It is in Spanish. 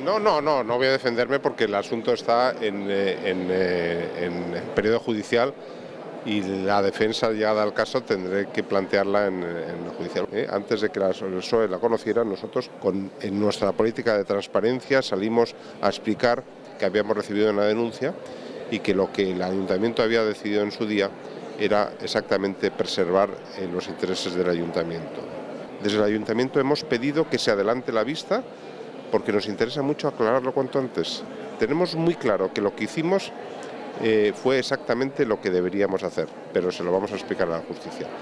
No voy a defenderme porque el asunto está en periodo judicial y la defensa llegada al caso tendré que plantearla en el judicial. Antes de que el PSOE la conociera, nosotros en nuestra política de transparencia salimos a explicar que habíamos recibido una denuncia y que lo que el ayuntamiento había decidido en su día era exactamente preservar los intereses del ayuntamiento. Desde el ayuntamiento hemos pedido que se adelante la vista porque nos interesa mucho aclararlo cuanto antes. Tenemos muy claro que lo que hicimos fue exactamente lo que deberíamos hacer, pero se lo vamos a explicar a la justicia.